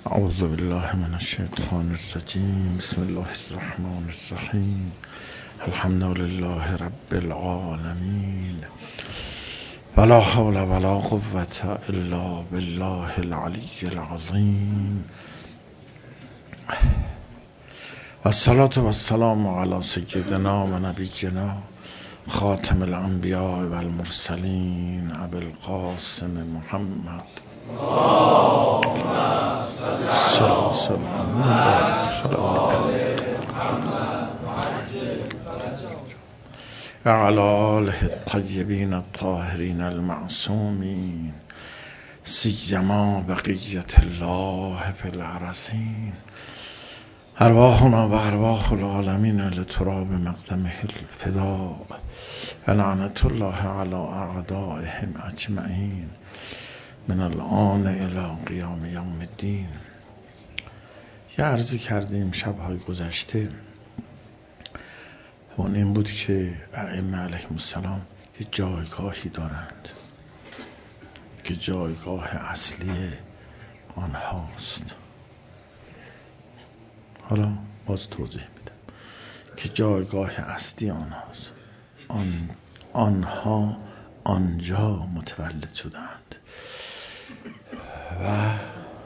اعوذ بالله من الشیطان الرجیم. بسم الله الرحمن الرحیم. الحمد لله رب العالمین. ولا حول ولا قوة الا بالله العلی العظیم. والصلاة والسلام على سیدنا و نبینا خاتم الانبیاء والمرسلین ابی القاسم محمد وعلى آله الطیبین الطاهرین المعصومین سیما بقیة الله فی الارضین. ارواحنا و ارواح العالمین لتراب مقدمه الفداء و لعنت الله علی اعدائهم اجمعین من الآن الی قیام یوم الدین. یه عرضی کردیم شب‌های گذشته، اون این بود که ائمه علیهم السلام یه جایگاهی دارند که جایگاه اصلی آنهاست. حالا باز توضیح میدم که جایگاه اصلی آنهاست. آنها آنجا متولد شدند و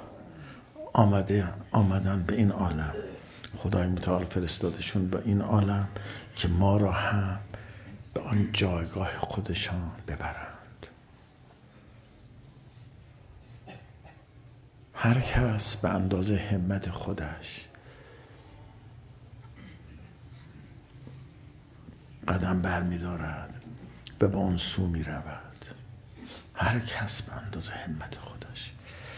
آمدن به این عالم. خدای متعال فرستادشون به این عالم که ما را هم به آن جایگاه خودشان ببرند. هر کس به اندازه همت خودش قدم برمی دارد و به آن سو می رود. هر کس به اندازه همت خودش.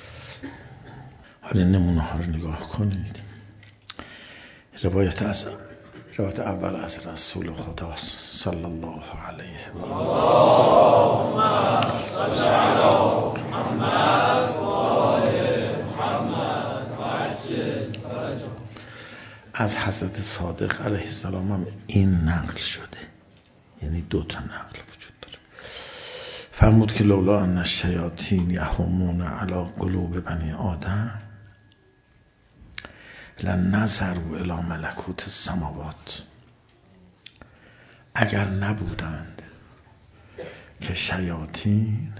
حالا نمونه ها رو نگاه کنید. روایت اول از رسول خدا صلی الله علیه و آله از حضرت صادق علیه السلام هم این نقل شده، یعنی 2 تا نقل وجود داره. فرمود که لولا ان الشیاطین یهمون علی قلوب بنی آدم لنظروا الی ملکوت السماوات. اگر نبودند که شیاطین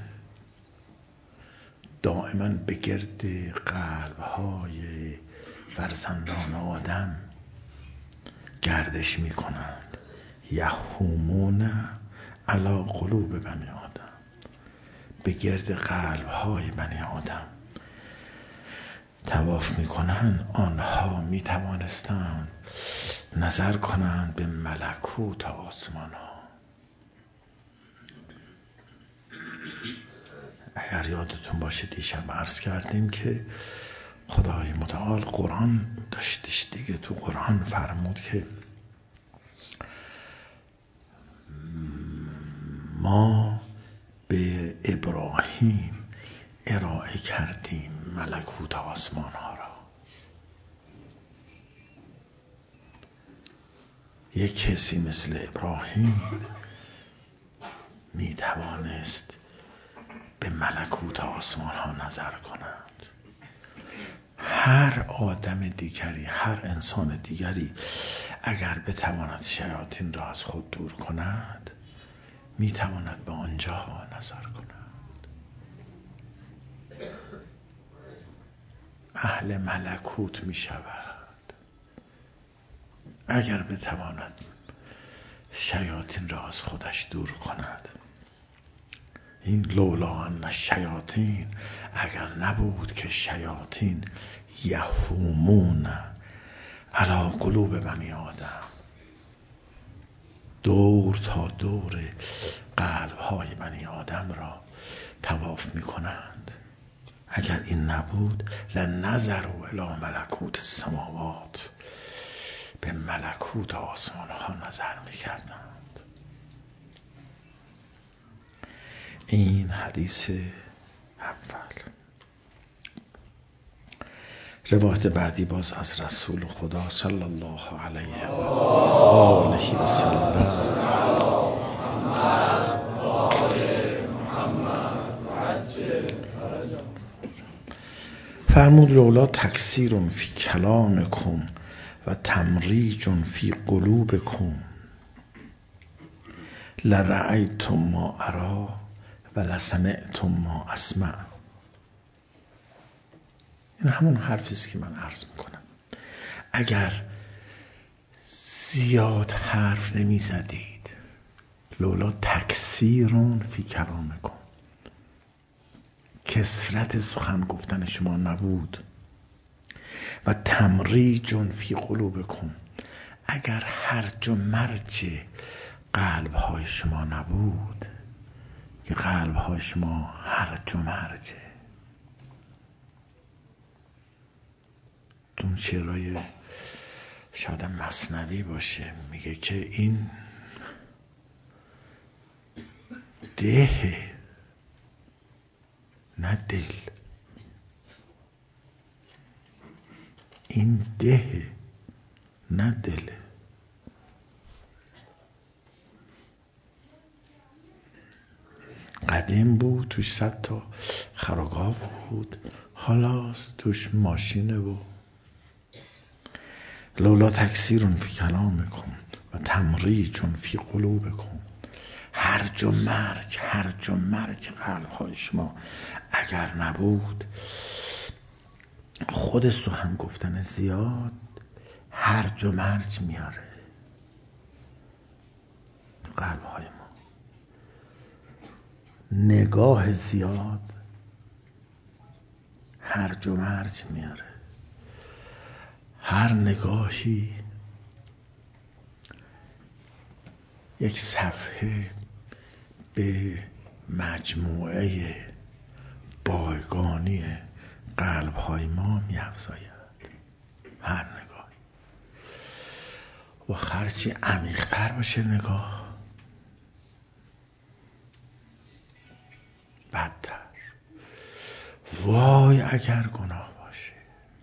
دائما به گرد قلب‌های فرزندان آدم گردش می کنند، یهومون علی قلوب بنی آدم، به گرد قلب‌های بنی آدم طواف می کنند، آنها می توانستند نظر کنند به ملکوت آسمان ها. اگر یادتون باشه دیشب عرض کردیم که خدای متعال قرآن داشتش دیگه. تو قرآن فرمود که ما به ابراهیم ارائه کردیم ملکوت آسمان ها را. یک کسی مثل ابراهیم می توانست به ملکوت آسمان ها نظر کند. هر آدم دیگری، هر انسان دیگری اگر بتواند شیاطین را از خود دور کند، می تواند به آنجا نظر کند. اهل ملکوت می شود اگر بتواند شیاطین را از خودش دور کند. این لولا ان الشیاطین، اگر نبود که شیاطین یهومون علی قلوب بنی آدم، دور تا دور قلب‌های بنی آدم را طواف می کنند. اگر این نبود لنظروا الی ملکوت السماوات، به ملکوت آسمان ها نظر می کردند. این حدیث اول. روایت بعدی باز از رسول خدا صلی الله علیه و آله و سلم. فرمود لولا تکثیر فی کلامکم و تمریج فی قلوبکم لرأیتم ما اری و لسمعتم ما اسمع. این همون حرفی است که من عرض میکنم. اگر زیاد حرف نمی زدید، لولا تکثیر فی کلامکم، کثرت سخن گفتن شما نبود، و تمریج فی قلوبکم، اگر هرج و مرج قلب های شما نبود، که قلب های شما هرج و مرجه. اون شعرهای شاید مثنوی باشه، میگه که این ده نه دل، این ده نه دل. قدیم بود توش 100 تا خرگاو بود، حالا توش ماشینه و لولا تکثیر فی کلامکم و تمریج فی قلوبکم، هرج و مرج قلب‌های شما اگر نبود، خود سخن گفتن زیاد هرج و مرج میاره تو قلب‌های ما. نگاه زیاد هرج و مرج میاره. هر نگاهی یک صفحه به مجموعه بایگانی قلب‌های ما می‌افزاید. هر نگاه و هرچی عمیق‌تر باشه نگاه، بدتر. وای اگر گناه باشه،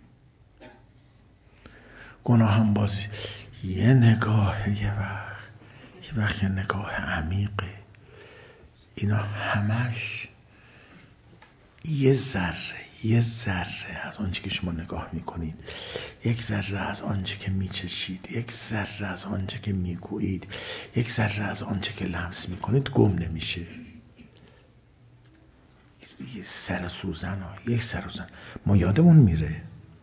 گناه هم باز یه نگاه، یه وقت یه نگاه عمیقه. اینا همش یه ذره از آنچه که شما نگاه میکنید، یک ذره از آنچه که میچشید، یک ذره از آنچه که میگویید، یک ذره از آنچه که لمس میکنید گم نمیشه. یک سر سوزن ما یادمون میره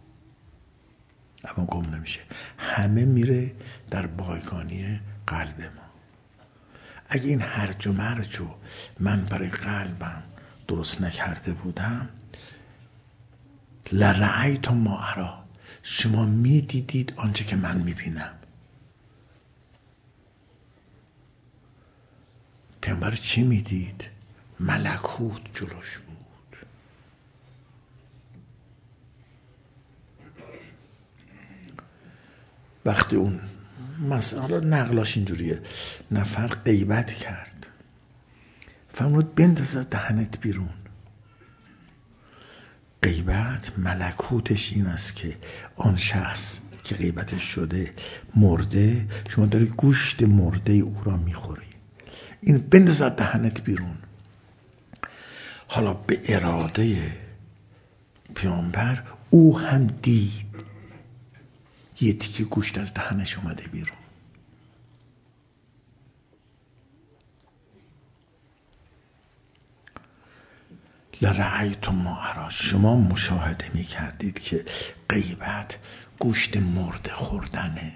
اما گم نمیشه. همه میره در بایگانی قلب ما. اگه این هرج و مرج رو من برای قلبم درست نکرده بودم، لرأیتم ما اری، شما میدیدید آنچه که من میبینم. پیامبر چی میدید؟ ملکوت جلوش بود. وقتی اون مسئله نقلاش اینجوریه، نفر غیبت کرد، فرمود بنداز از دهنت بیرون. غیبت ملکوتش این است که آن شخص که غیبتش شده مرده، شما داری گوشت مرده او را میخوری. این بنداز از دهنت بیرون. حالا به اراده پیامبر او هم دید یه تیکه گوشت از دهنش اومده بیرون. لرأیتم ما اری، شما مشاهده می کردید که غیبت گوشت مرده خوردنه.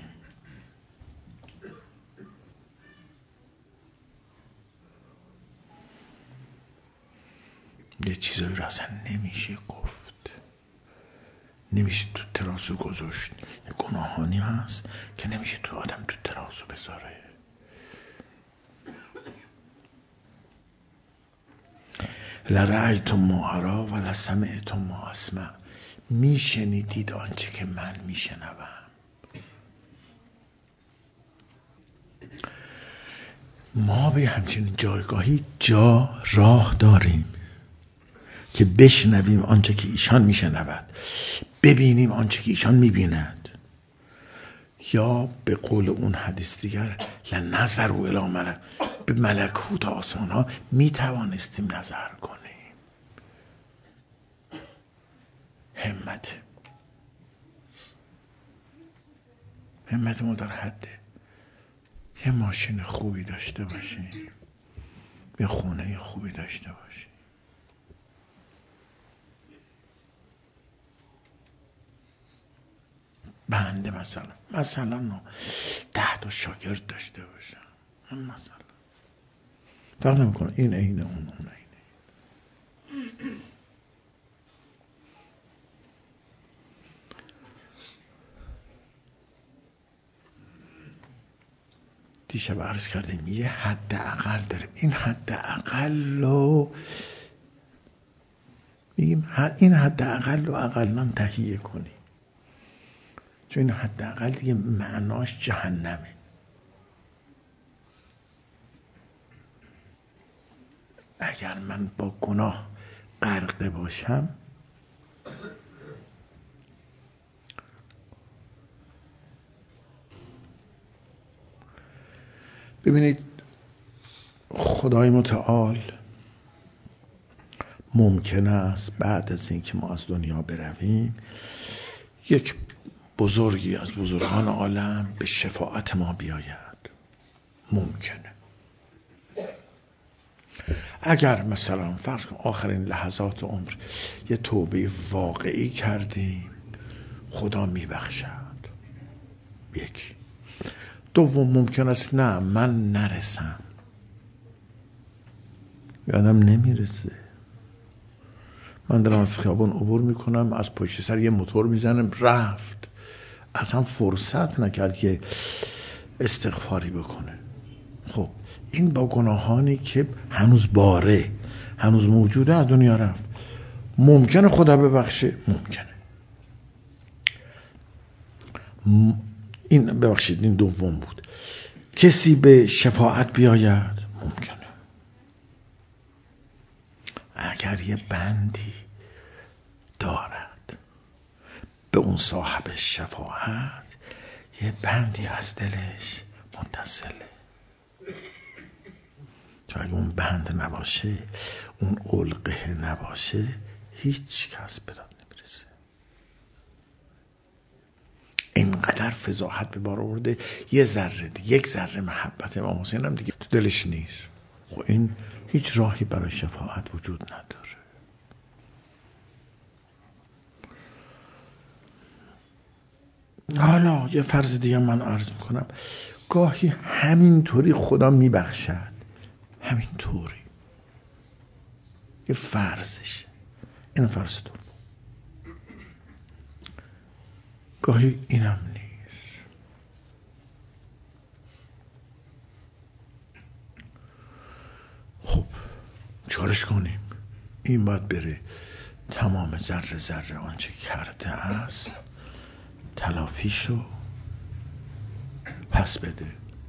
یه چیزایی رو اصلا نمیشه گفت، نمیشه تو ترازو گذاشت. یه گناهانی هست که نمیشه تو آدم تو ترازو بذاره. لرأیتم ما اری و لسمعتم ما اسمع، میشنیدید آنچه که من میشنوم. ما به همچنین جایگاهی راه داریم که بشنویم آنچه که ایشان میشنود، ببینیم آنچه که ایشان میبیند، یا به قول اون حدیث دیگر لنظروا الی به ملکوت آسمان ها میتوانستیم نظر کنیم. همت ما در حده یه ماشین خوبی داشته باشی، یه خونه خوبی داشته باشی. بنده مثلا 10 تا شاگرد داشته باشم، مثلا فرق نمیکنه این عین اون اینه. دیشب عرض کردیم یه حد اقل داریم. این حد اقل رو میگیم این حد اقل رو اقلا تهیه کنیم، چون این حد اقل دیگه معناش جهنمه. اگر من با گناه غرقه باشم، ببینید خدای متعال ممکن است بعد از اینکه ما از دنیا برویم یک بزرگی از بزرگان عالم به شفاعت ما بیاید. ممکنه. اگر مثلا فرض کن آخرین لحظات عمر یه توبه واقعی کردیم، خدا میبخشد. یک. دوم ممکن است نه من نرسم، یادم نمیرسه، من دارم از خیابان عبور میکنم، از پشت سر یه موتور میزنم رفت، اصلا فرصت نکرد که استغفاری بکنه. خب این با گناهانی که هنوز باره، هنوز موجوده، از دنیا رفت. ممکنه خدا ببخشه، ممکنه. این ببخشید این دوم بود. کسی به شفاعت بیاید، ممکنه. اگر یه بندی دارد به اون صاحب شفاعت، یه بندی از دلش متصله، چون اگه اون بند نباشه، اون علقه نباشه، هیچ کس به داد نمیرسه. اینقدر فضاحت به بار آورده، یک ذره محبت امام حسین هم دیگه تو دلش نیست. خب این هیچ راهی برای شفاعت وجود نداره. حالا یه فرض دیگه من عرض میکنم، گاهی همینطوری خدا میبخشد، همینطوری، یه فرضشه، این فرض دوم. گاهی اینم نیست. خب چارش کنیم؟ این باید بره تمام ذره ذره آنچه کرده است تلافیشو پس بده.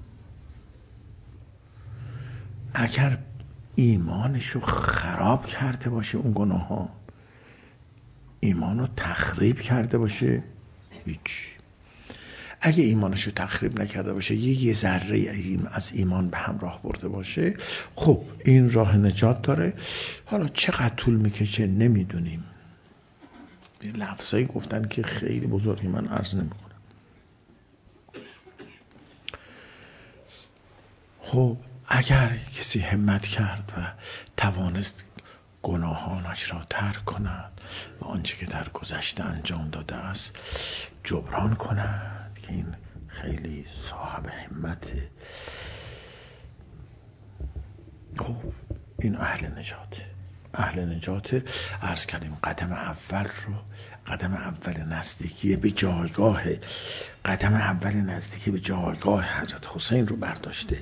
اگر ایمانشو خراب کرده باشه، اون گناه ها ایمانو تخریب کرده باشه، هیچ. اگه ایمانشو تخریب نکرده باشه، یه ذره از ایمان به همراه برده باشه، خب این راه نجات داره. حالا چقدر طول میکشه نمیدونیم. این لفظایی گفتن که خیلی بزرگی، من عرض نمیکنم. خب اگر کسی همت کرد و توانست گناهانش را ترک کند و آنچه که در گذشته انجام داده است جبران کند، که این خیلی صاحب همته، خب این اهل نجات. عرض کردیم قدم اول نزدیکی به جایگاه حضرت حسین رو برداشته.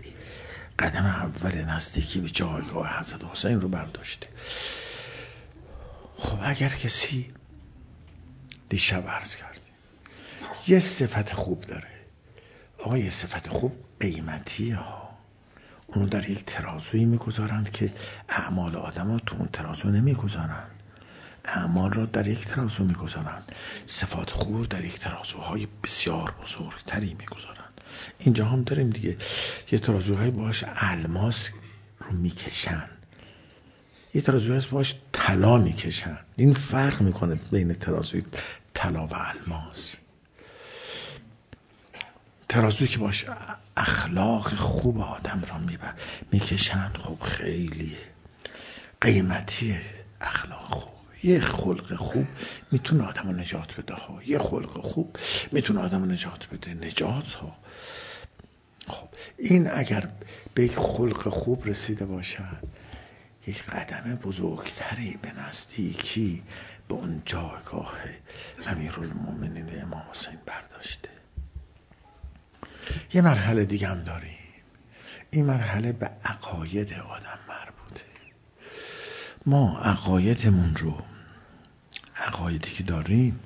خب اگر کسی دیشب عرض کردیم یه صفت خوب داره، آقا یه صفت خوب قیمتی ها، اونو در یک ترازویی میگذارن که اعمال آدم ها تو اون ترازو نمیگذارن، اعمال را در یک ترازو میگذارن، صفات خوب در یک ترازوهای بسیار بزرگتری میگذارن. اینجا هم داریم دیگه، یه ترازوهای باش الماس رو میکشن، یه ترازوی هست باش طلا میکشن. این فرق میکنه بین ترازوی طلا و الماس. ترازویی که باش اخلاق خوب آدم را میکشن، خب خیلی قیمتیه. اخلاق خوب، یه خلق خوب میتونه آدم رو نجات بده ها. یه خلق خوب میتونه آدم رو نجات بده، نجات ها. خب این اگر به یک خلق خوب رسیده باشد، یک قدم بزرگتری به نزدیکی به اون جایگاه امیرالمومنین امام حسین برداشته. یه مرحله دیگه هم داریم. این مرحله به عقاید آدم مربوطه. ما عقایدمون رو، عقایدی که داریم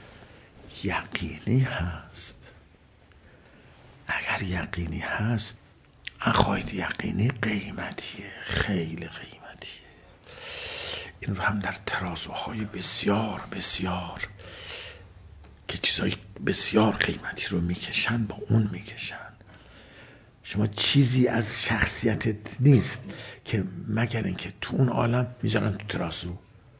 یقینی هست. اگر یقینی هست، عقاید یقینی قیمتیه، خیلی قیمتیه. این رو هم در ترازوهای بسیار بسیار که چیزای بسیار قیمتی رو میکشن، با اون میکشن. شما چیزی از شخصیتت نیست که مگر اینکه تو اون عالم میذارن تو ترازو.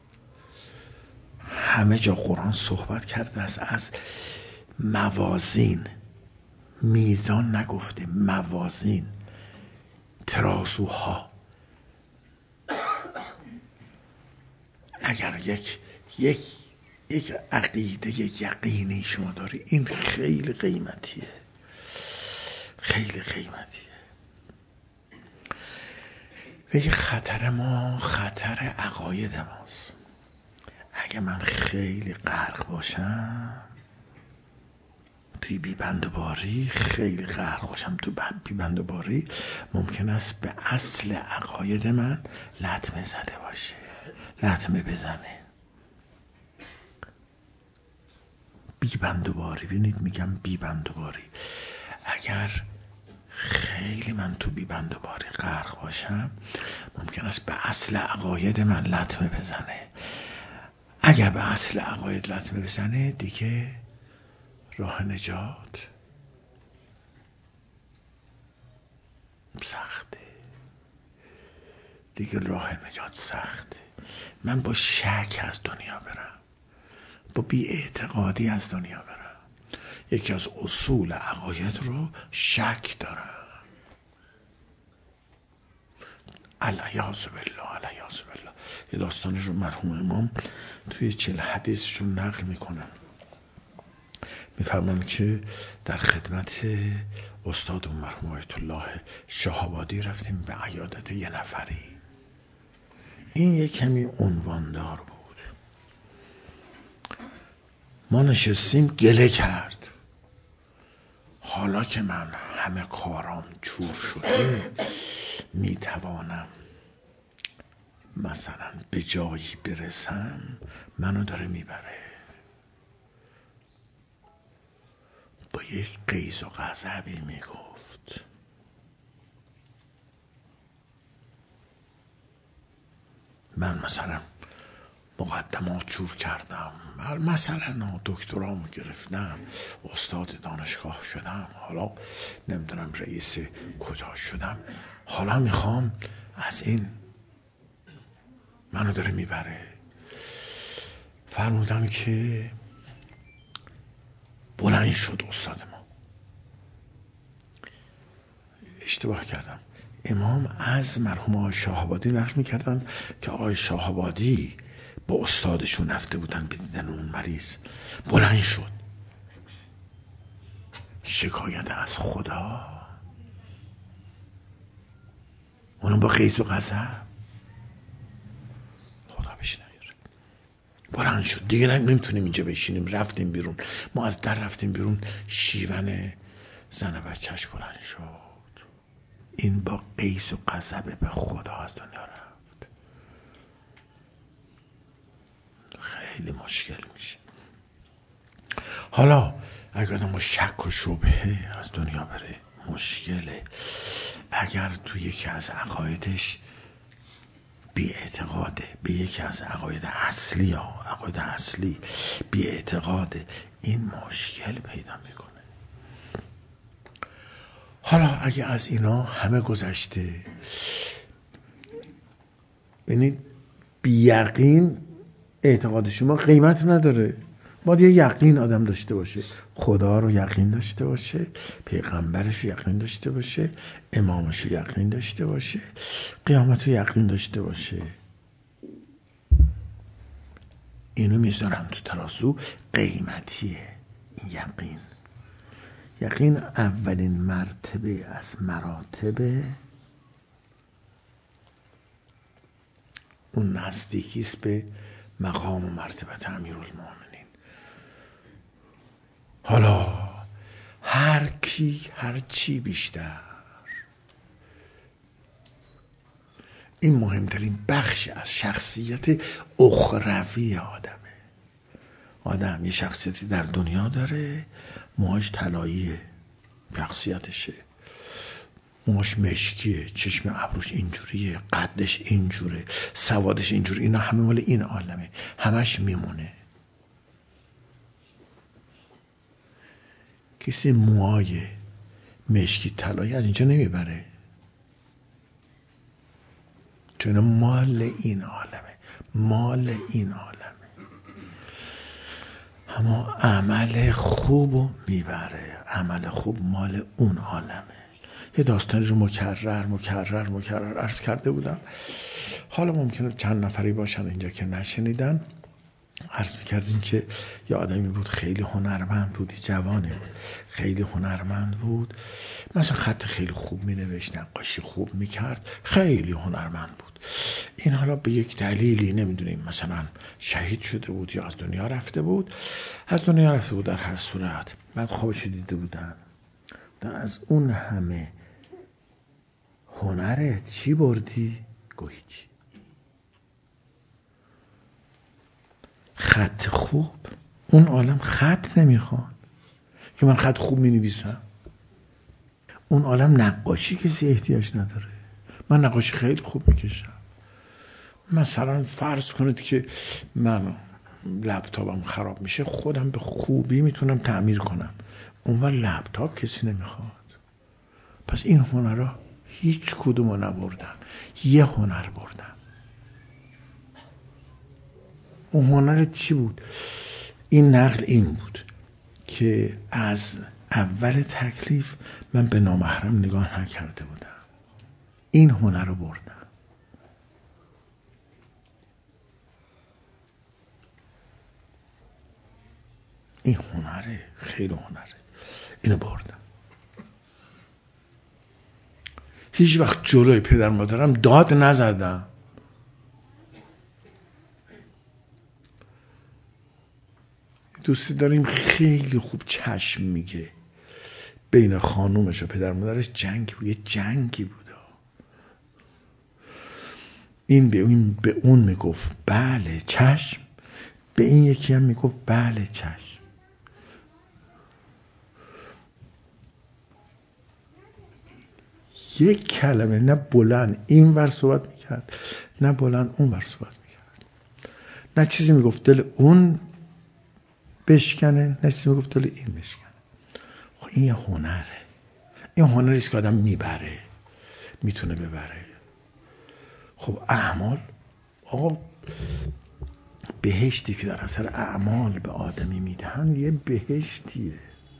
همه جا قرآن صحبت کرده است از موازین، میزان نگفته، موازین، ترازوها. اگر یک عقیده یقینی شما داری، این خیلی قیمتیه، خیلی قیمتیه. و یه خطر ما، خطر عقاید ماست. اگه من خیلی غرق باشم توی بیبندوباری، خیلی غرق باشم تو بیبندوباری، ممکن است به اصل عقاید من لطمه زده باشه، لطمه بزنه. بیبندوباری، ببینید میگم بیبندوباری. اگر خیلی من تو بیبندوباری غرق باشم، ممکن است به اصل عقاید من لطمه بزنه. اگر به اصل عقاید لطمه بزنه، دیگه راه نجات سخته، دیگه راه نجات سخته. من با شک از دنیا برم، با بی‌اعتقادی از دنیا برم. یکی از اصول عقاید رو شک دارم. الیاذ بالله، الیاذ بالله. یه داستانی رو مرحوم امام توی 40 حدیثشون نقل میکنن. میفرمان که در خدمت استاد مرحوم آیت الله شهابادی رفتیم به عیادت یه نفری. این یه کمی عنواندار بود. ما نشستیم، گله کرد. حالا که من همه کارام جور شده، میتوانم مثلا به جایی برسم، منو داره میبره. با یک غیظ و غضبی میگفت من مثلا مقدمات جور کردم، مثلا دکترامو گرفتم، استاد دانشگاه شدم، حالا نمیدونم رئیس کجا شدم، حالا میخوام از این، منو داره میبره. فرمودم که بلند شد استاد ما. اشتباه کردم. امام از مرحوم آقای شهابادی نقل میکردن که آقای شهابادی با استادشون رفته بودن بدیدن اون مریض. بلند شد. شکایت از خدا، اونم با غیظ و غضب. خدا بهش نیاره. بلند شد. دیگه نمیتونیم اینجا بشینیم. رفتیم بیرون. ما از در رفتیم بیرون. شیون زن بچهش بلند شد. این با غیظ و غضب به خدا از دنیا رفت. خیلی مشکل میشه. حالا اگر آدم با شک و شبهه از دنیا بره، مشکله. اگر تو یکی از عقایدش بی‌اعتقاده، به یکی از عقاید اصلی بی‌اعتقاده، این مشکل پیدا میکنه. حالا اگه از اینا همه گذشته، ببینید بی یقین اعتقاد شما قیمت نداره. باید یه یقین آدم داشته باشه، خدا رو یقین داشته باشه، پیغمبرش رو یقین داشته باشه، امامش رو یقین داشته باشه، قیامت رو یقین داشته باشه. اینو میذارم تو ترازو. قیمتیه این یقین. یقین اولین مرتبه از مراتب اون نزدیکیست به مقام و مرتبت امیرالمومنین. حالا هر کی هر چی بیشتر، این مهمترین بخش از شخصیت اخروی آدمه. آدم یه شخصیتی در دنیا داره، موهاش طلاییه، شخصیتشه، موهاش مشکیه، چشم ابروش اینجوریه، قدش اینجوره، سوادش اینجوره. اینا همه مال این عالمه، همش میمونه. کسی موهای مشکی طلایی از اینجا نمیبره، چون مال این عالمه، مال این عالمه. اما عمل خوبو میبره، عمل خوب مال اون عالمه. یه داستانی رو مکرر عرض کرده بودم. حالا ممکنه چند نفری باشن اینجا که نشنیدن. عرض میکردیم که یه آدمی بود خیلی هنرمند بود، جوانه بود، خیلی هنرمند بود، مثلا خط خیلی خوب مینوشت، نقاشی خوب میکرد، خیلی هنرمند بود. این حالا به یک دلیلی نمیدونیم، مثلا شهید شده بود یا از دنیا رفته بود. از دنیا رفته بود در هر صورت. بعد خوابش دیده بودن. از اون همه هنرت چی بردی؟ گویچی. خط خوب. اون عالم خط نمیخواد که من خط خوب مینویسم. اون عالم نقاشی کسی احتیاج نداره. من نقاشی خیلی خوب میکشم. مثلا فرض کنید که من لپتاپم خراب میشه، خودم به خوبی میتونم تعمیر کنم. اونور لپتاپ کسی نمیخواد. پس این هنرها هیچ کدومو نبردم، یه هنر بردم. اون هنر چی بود؟ این نقل این بود که از اول تکلیف من به نامحرم نگاه نکرده بودم. این هنر رو بردم. این هنره، خیلی هنره. اینو بردم. هیچ وقت جلوی پدر مادرم داد نزدم. دوستی داریم خیلی خوب چشم میگه. بین خانومش و پدر مادرش جنگی بود، یه جنگی بود. این به اون میگفت بله چشم، به این یکی هم میگفت بله چشم. یک کلمه نه بلند این ور صحبت میکرد، نه بلند اون ور صحبت میکرد. نه چیزی میگفت دل اون بشکنه، نه چیزی میگفت دل این بشکنه. خب این یه هنره. این هنریست که آدم میبره، میتونه ببره. خب اعمال، آقا بهشتی که در اثر اعمال به آدمی میدهن یه بهشتیه.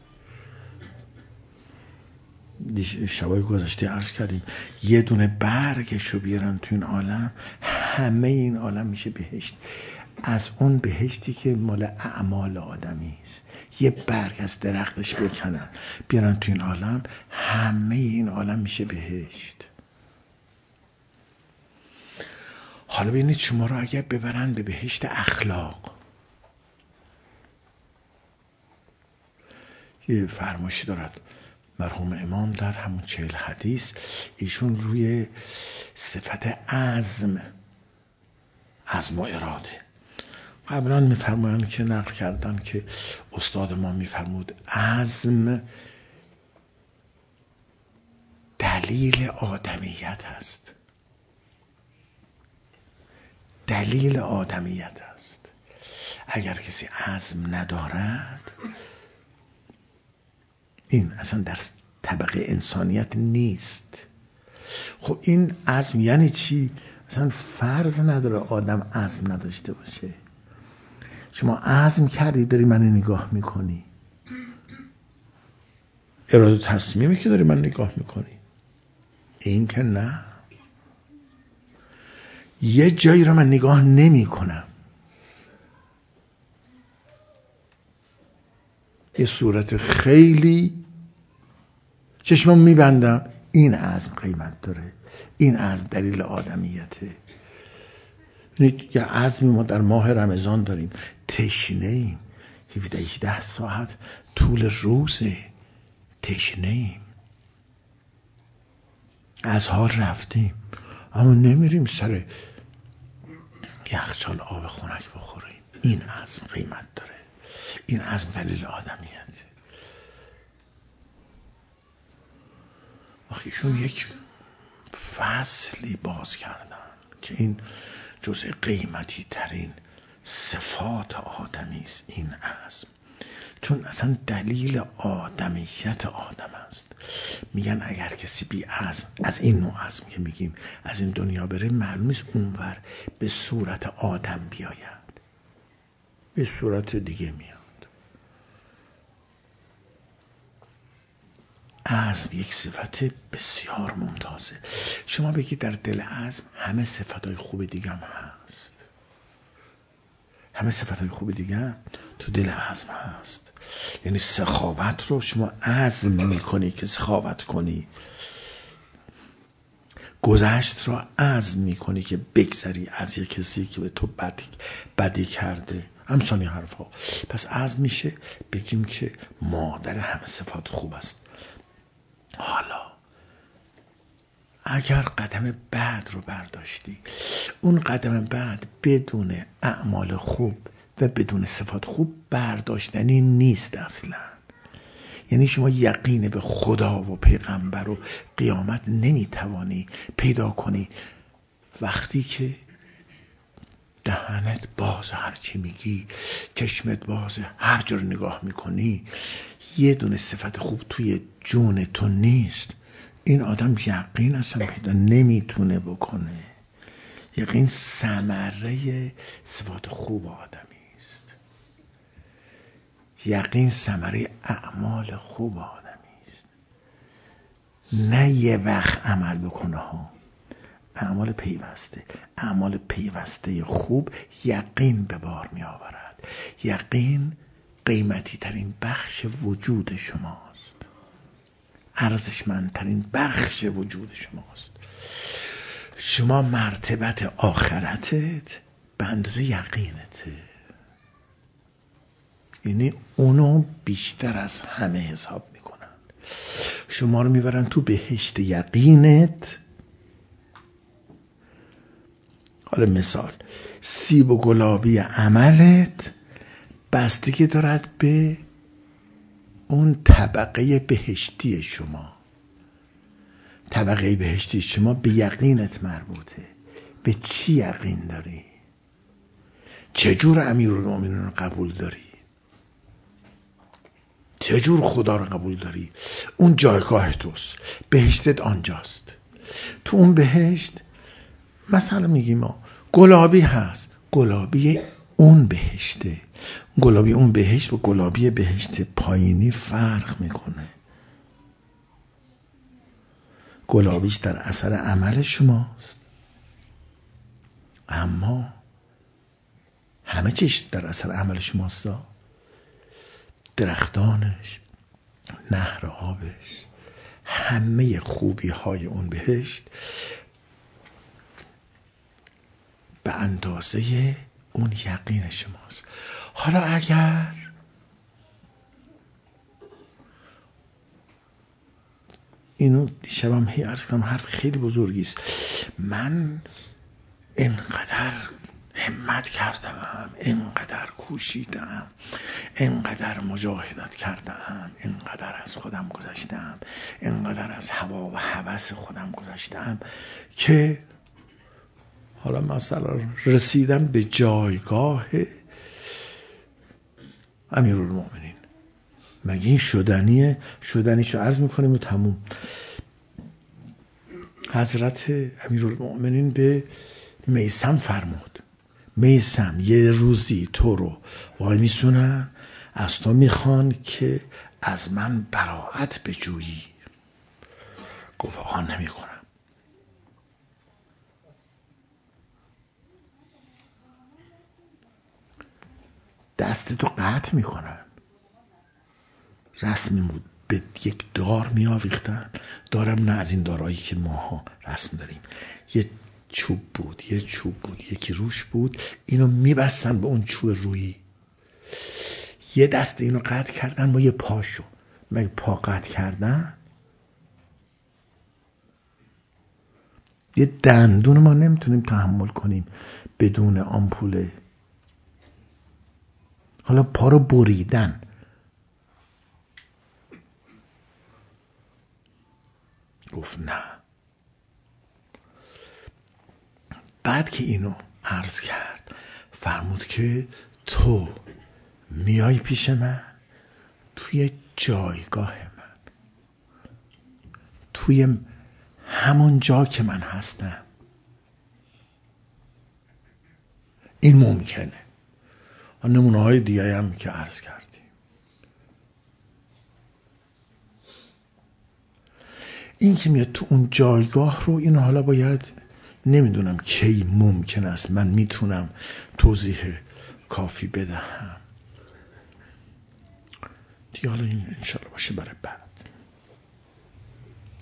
شبای گذشته عرض کردیم یه دونه برگشو بیارن تو این عالم، همه این عالم میشه بهشت. از اون بهشتی که مال اعمال آدمی است، یه برگ از درختش بکنن بیارن تو این عالم، همه این عالم میشه بهشت. حالا ببینید شما رو اگر ببرن به بهشت اخلاق، یه فرمایشی دارد مرحوم امام در همون 40 حدیث، ایشون روی صفت عزم و اراده قبلا میفرمایند که نقل کردن که استاد ما میفرمود عزم دلیل آدمیت است. دلیل آدمیت است. اگر کسی عزم ندارد، این اصلا در طبقه انسانیت نیست. خب این عزم یعنی چی؟ اصلا فرض نداره آدم عزم نداشته باشه. شما عزم کردی داری من نگاه میکنی، اراده تصمیمی که داری من نگاه میکنی. این که نه، یه جایی رو من نگاه نمی کنم، یه صورت خیلی چشمم میبندم، این عزم قیمت داره، این عزم دلیل آدمیته. یه عزمی ما در ماه رمضان داریم، تشنه ایم، 17-18 ساعت طول روزه، تشنه ایم، از حال رفتیم اما نمیریم سر یخچال آب خنک بخوریم. این عزم قیمت داره، این عزم دلیل آدمیته. آخیشون یک فصلی باز کردن که این جزء قیمتی ترین صفات آدمی است، این عزم، چون اصلا دلیل آدمیت آدم است. میگن اگر کسی بی عزم، از این نوع عزم که میگیم، از این دنیا بره، معلوم نیست اونور به صورت آدم بیاید، به صورت دیگه میاد. عزم یک صفت بسیار ممتازه. شما بگید در دل عزم همه صفتهای خوب دیگه هم هست، همه صفتهای خوب دیگه هم تو دل عزم هست. یعنی سخاوت رو شما عزم میکنی که سخاوت کنی، گذشت رو عزم میکنی که بگذری از یک کسی که به تو بدی کرده، همسانی حرفا. پس عزم میشه بگیم که مادر همه صفات خوب است. حالا اگر قدم بعد رو برداشتی، اون قدم بعد بدون اعمال خوب و بدون صفات خوب برداشتنی نیست اصلا. یعنی شما یقین به خدا و پیغمبر و قیامت نمیتوانی پیدا کنی وقتی که دهنت باز، هرچی میگی، چشمت باز، هر جور نگاه میکنی، یه دونه صفت خوب توی جون تو نیست. این آدم یقین اصلا پیدا نمیتونه بکنه. یقین ثمره صفات خوب آدمی است، یقین ثمره اعمال خوب آدمی است. نه یه وقت عمل بکنه ها، اعمال پیوسته، اعمال پیوسته خوب یقین به بار می آورد. یقین قیمتی ترین بخش وجود شماست، ارزشمندترین بخش وجود شماست. شما مرتبت آخرتت به اندازه یقینته، یعنی اونو بیشتر از همه حساب میکنن. شما رو میبرن تو بهشت یقینت. حالا مثال، سیب و گلابی عملت بستگی دارد به اون طبقه بهشتی شما. طبقه بهشتی شما به یقینت مربوطه. به چی یقین داری؟ چجور امیرالمومنین رو قبول داری؟ چجور خدا رو قبول داری؟ اون جایگاه توست، بهشتت آنجاست. تو اون بهشت مثلا میگیم ما گلابی هست، گلابی اون بهشته. گلابی اون بهشت و گلابی بهشت پایینی فرق میکنه. گلابیش در اثر عمل شماست، اما همه چیش در اثر عمل شماست. درختانش، نهر آبش، همه خوبی های اون بهشت به اندازه اون یقین شماست. حالا اگر اینو شبم هی عرض کنم، حرف خیلی بزرگی است، من اینقدر همت کردم، اینقدر کوشیدم، اینقدر مجاهدت کردم، اینقدر از خودم گذشتم، اینقدر از هوا و هوس خودم گذشتم که حالا مثلا رسیدم به جایگاه امیرالمومنین. مگه این شدنیه؟ شدنیشو عرض میکنیم و تموم. حضرت امیرالمومنین به میثم فرمود میثم یه روزی تو رو وای میسونن، از تو میخوان که از من براءت بجویی. گفت آقا نمیکنم. دست تو قطع میکنن. رسمی بود به یک دار میآویختن. دارم نه از این دارایی که ماها رسم داریم، یه چوب بود یکی روش بود، اینو میبستن به اون چوب رویی. یه دست اینو قطع کردن با یه پاشو. مگه پا قطع کردن؟ یه دندون ما نمیتونیم تحمل کنیم بدون آمپوله. حالا پا رو بریدن. گفت نه. بعد که اینو عرض کرد فرمود که تو میای پیش من توی جایگاه من، توی همون جا که من هستم. این ممکنه. نمونه های دیگه هم که عرض کردیم. این که میاد تو اون جایگاه رو، این حالا باید نمیدونم کی ممکن است من میتونم توضیح کافی بدهم دیگه. حالا این انشاءالله باشه برای بعد.